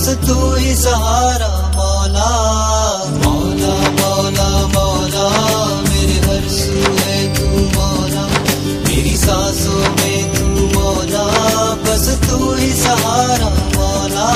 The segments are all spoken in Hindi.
बस तू ही सहारा मौला। मौला मौला मौला मेरे हर सू है तू मौला, मेरी सांसों में तू मौला, बस तू ही सहारा मौला।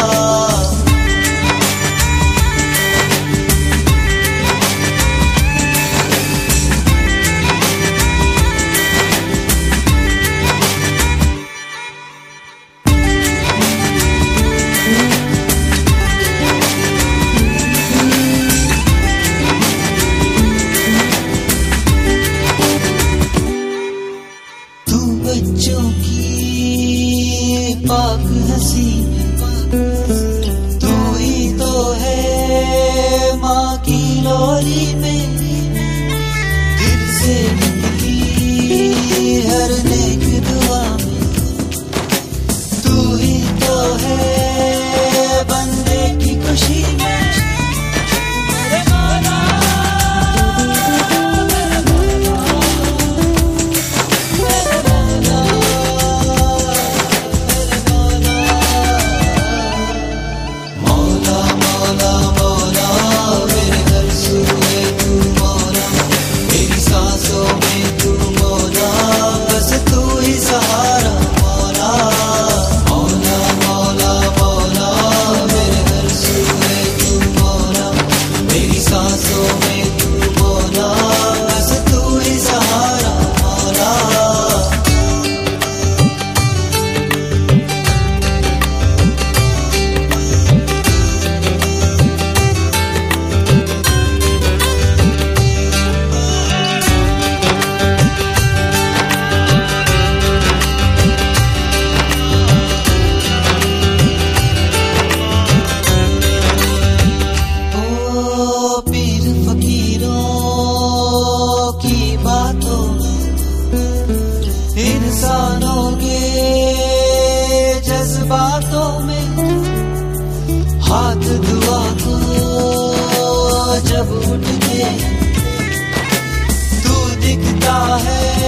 बच्चों की पाक हंसी में तू ही तो है माँ की लोरी में, दिल से निकली हर नेक दुआ में तू ही तो है बंदे की खुशी में। इंसानों के जज्बातों में हाथ दुआ को जब उठ के तू दिखता है